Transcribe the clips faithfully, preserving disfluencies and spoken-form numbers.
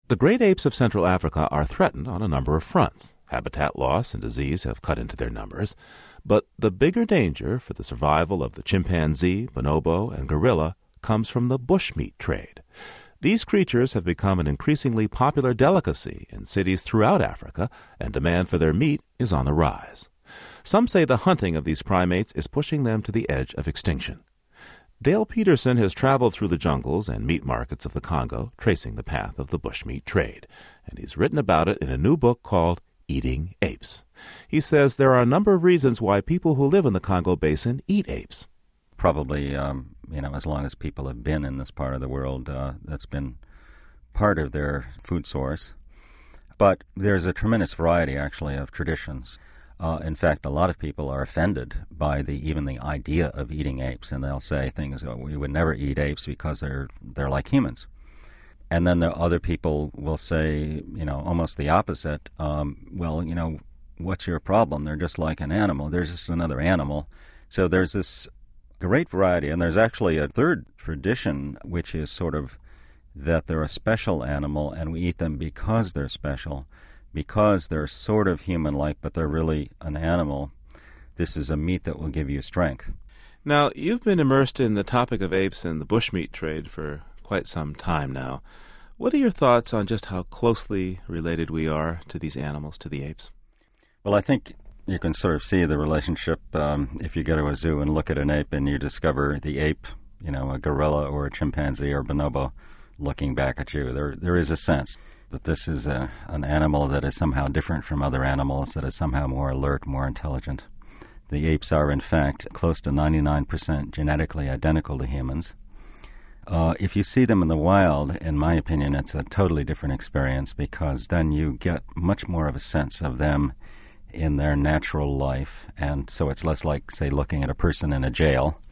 The great apes of Central Africa are threatened on a number of fronts. Habitat loss and disease have cut into their numbers. But the bigger danger for the survival of the chimpanzee, bonobo, and gorilla comes from the bushmeat trade. These creatures have become an increasingly popular delicacy in cities throughout Africa, and demand for their meat is on the rise. Some say the hunting of these primates is pushing them to the edge of extinction. Dale Peterson has traveled through the jungles and meat markets of the Congo, tracing the path of the bushmeat trade, and he's written about it in a new book called Eating Apes. He says there are a number of reasons why people who live in the Congo Basin eat apes. Probably, um, you know, as long as people have been in this part of the world, uh, that's been part of their food source. But there's a tremendous variety, actually, of traditions. Uh, in fact, a lot of people are offended by the even the idea of eating apes, and they'll say things, oh, we would never eat apes because they're they're like humans. And then the other people will say, you know, almost the opposite. Um, well, you know, what's your problem? They're just like an animal. They're just another animal. So there's this great variety. And there's actually a third tradition, which is sort of that they're a special animal and we eat them because they're special, because they're sort of human-like, but they're really an animal. This is a meat that will give you strength. Now, you've been immersed in the topic of apes and the bushmeat trade for quite some time now. What are your thoughts on just how closely related we are to these animals, to the apes? Well, I think you can sort of see the relationship um, if you go to a zoo and look at an ape and you discover the ape, you know, a gorilla or a chimpanzee or bonobo looking back at you. There, there is a sense that this is a, an animal that is somehow different from other animals, that is somehow more alert, more intelligent. The apes are, in fact, close to ninety-nine percent genetically identical to humans. Uh, if you see them in the wild, in my opinion, it's a totally different experience because then you get much more of a sense of them in their natural life, and so it's less like, say, looking at a person in a jail.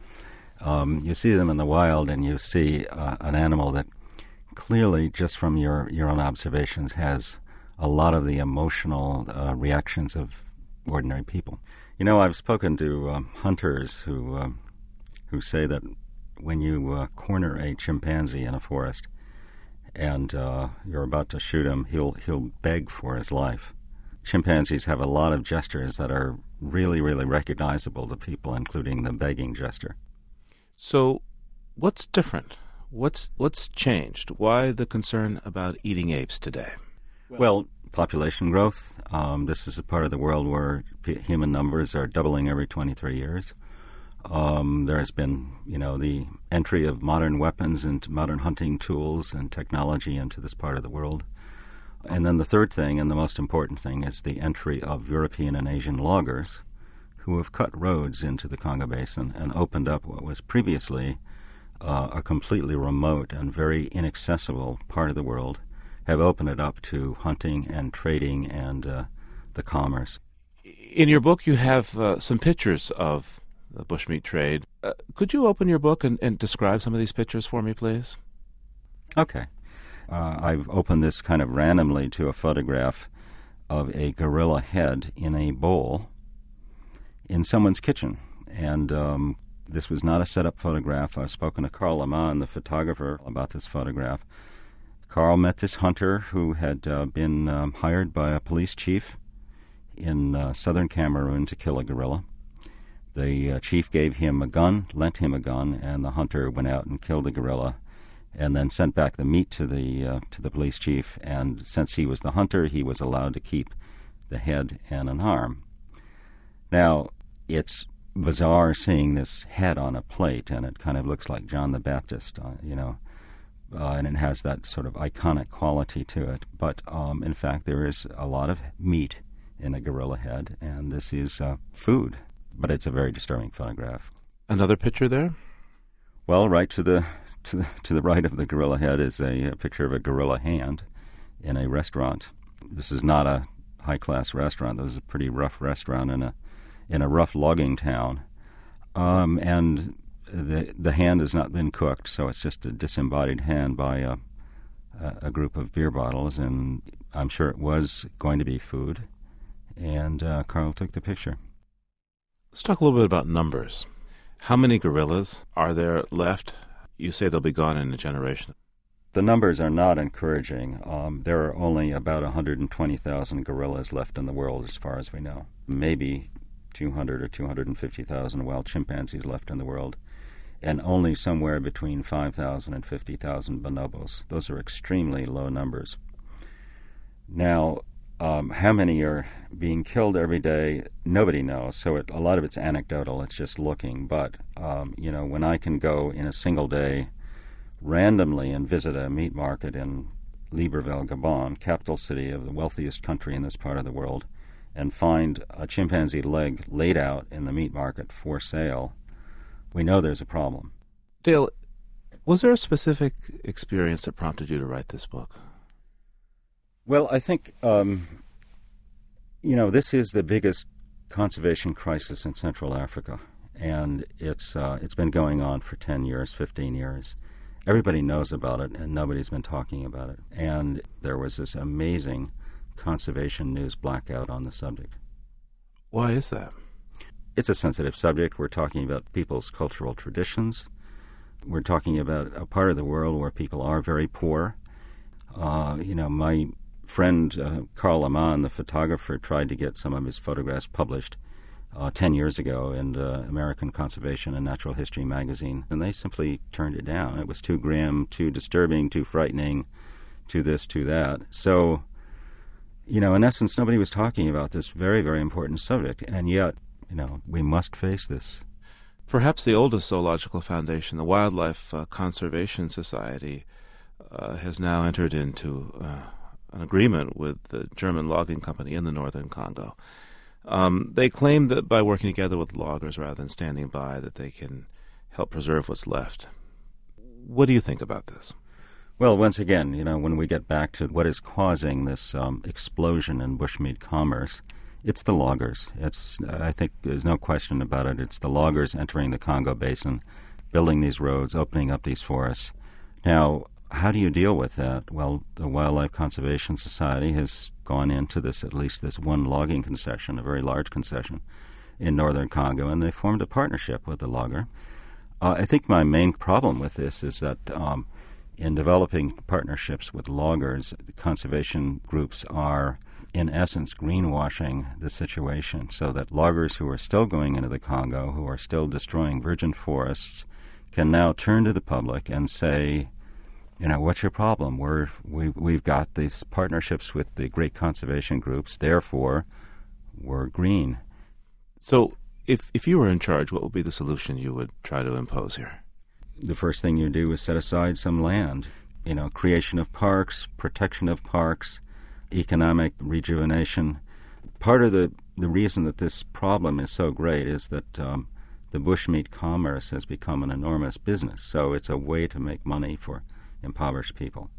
Um, you see them in the wild, and you see uh, an animal that clearly, just from your, your own observations, has a lot of the emotional uh, reactions of ordinary people. You know, I've spoken to um, hunters who uh, who say that when you uh, corner a chimpanzee in a forest and uh, you're about to shoot him, he'll he'll beg for his life. Chimpanzees have a lot of gestures that are really, really recognizable to people, including the begging gesture. So what's different? What's what's changed? Why the concern about eating apes today? Well, population growth. Um, this is a part of the world where p- human numbers are doubling every twenty-three years. Um, there has been, you know, the entry of modern weapons and modern hunting tools and technology into this part of the world. And then the third thing, and the most important thing, is the entry of European and Asian loggers who have cut roads into the Congo Basin and opened up what was previously uh, a completely remote and very inaccessible part of the world, have opened it up to hunting and trading and uh, the commerce. In your book, you have uh, some pictures of the bushmeat trade. Uh, could you open your book and, and describe some of these pictures for me, please? Okay. Uh, I've opened this kind of randomly to a photograph of a gorilla head in a bowl in someone's kitchen. And um, this was not a set-up photograph. I've spoken to Carl Leman, the photographer, about this photograph. Carl met this hunter who had uh, been um, hired by a police chief in uh, southern Cameroon to kill a gorilla. The uh, chief gave him a gun, lent him a gun, and the hunter went out and killed the gorilla and then sent back the meat to the uh, to the police chief. And since he was the hunter, he was allowed to keep the head and an arm. Now, it's bizarre seeing this head on a plate, and it kind of looks like John the Baptist, uh, you know, uh, and it has that sort of iconic quality to it. But, um, in fact, there is a lot of meat in a gorilla head, and this is uh, food. But it's a very disturbing photograph. Another picture there? Well, right to the to the, to the right of the gorilla head is a, a picture of a gorilla hand in a restaurant. This is not a high-class restaurant. This is a pretty rough restaurant in a in a rough logging town. Um, and the the hand has not been cooked, so it's just a disembodied hand by a, a, a group of beer bottles, and I'm sure it was going to be food. And uh, Carl took the picture. Let's talk a little bit about numbers. How many gorillas are there left? You say they'll be gone in a generation. The numbers are not encouraging. Um, there are only about one hundred twenty thousand gorillas left in the world as far as we know. Maybe two hundred or two hundred fifty thousand wild chimpanzees left in the world, and only somewhere between five thousand and fifty thousand bonobos. Those are extremely low numbers. Now, um, how many are being killed every day? Nobody knows. So it, a lot of it's anecdotal. It's just looking. But, um, you know, when I can go in a single day randomly and visit a meat market in Libreville, Gabon, capital city of the wealthiest country in this part of the world, and find a chimpanzee leg laid out in the meat market for sale, we know there's a problem. Dale, was there a specific experience that prompted you to write this book? Well, I think, um, you know, this is the biggest conservation crisis in Central Africa, and it's uh, it's been going on for ten years, fifteen years. Everybody knows about it, and nobody's been talking about it. And there was this amazing conservation news blackout on the subject. Why is that? It's a sensitive subject. We're talking about people's cultural traditions. We're talking about a part of the world where people are very poor. Uh, you know, my friend uh, Carl Amann, the photographer, tried to get some of his photographs published uh, ten years ago in uh, American Conservation and Natural History magazine, and they simply turned it down. It was too grim, too disturbing, too frightening, too this, too that. So, you know, in essence, nobody was talking about this very, very important subject, and yet, you know, we must face this. Perhaps the oldest zoological foundation, the Wildlife uh, Conservation Society, uh, has now entered into uh, an agreement with the German logging company in the northern Congo. Um, they claim that by working together with loggers rather than standing by, that they can help preserve what's left. What do you think about this? Well, once again, you know, when we get back to what is causing this um, explosion in bushmeat commerce, it's the loggers. It's, I think there's no question about it. It's the loggers entering the Congo Basin, building these roads, opening up these forests. Now, how do you deal with that? Well, the Wildlife Conservation Society has gone into this, at least this one logging concession, a very large concession in northern Congo, and they formed a partnership with the logger. Uh, I think my main problem with this is that um, in developing partnerships with loggers, the conservation groups are, in essence, greenwashing the situation so that loggers who are still going into the Congo, who are still destroying virgin forests, can now turn to the public and say, you know, what's your problem? We're, we, we've got these partnerships with the great conservation groups, therefore we're green. So if if you were in charge, what would be the solution you would try to impose here? The first thing you do is set aside some land. You know, creation of parks, protection of parks, economic rejuvenation. Part of the, the reason that this problem is so great is that um, the bushmeat commerce has become an enormous business. So it's a way to make money for impoverished people.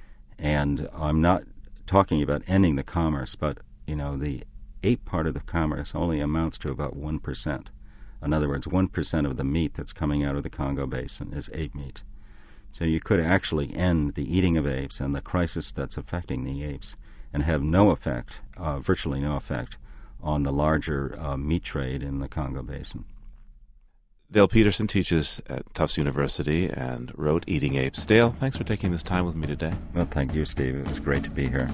And I'm not talking about ending the commerce, but, you know, the ape part of the commerce only amounts to about one percent. In other words, one percent of the meat that's coming out of the Congo Basin is ape meat. So you could actually end the eating of apes and the crisis that's affecting the apes and have no effect, uh, virtually no effect, on the larger uh, meat trade in the Congo Basin. Dale Peterson teaches at Tufts University and wrote Eating Apes. Dale, thanks for taking this time with me today. Well, thank you, Steve. It was great to be here.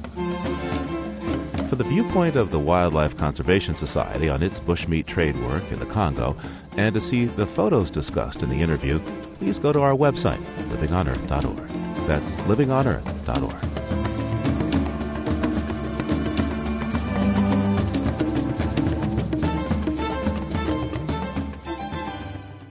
For the viewpoint of the Wildlife Conservation Society on its bushmeat trade work in the Congo, and to see the photos discussed in the interview, please go to our website, living on earth dot org. That's living on earth dot org.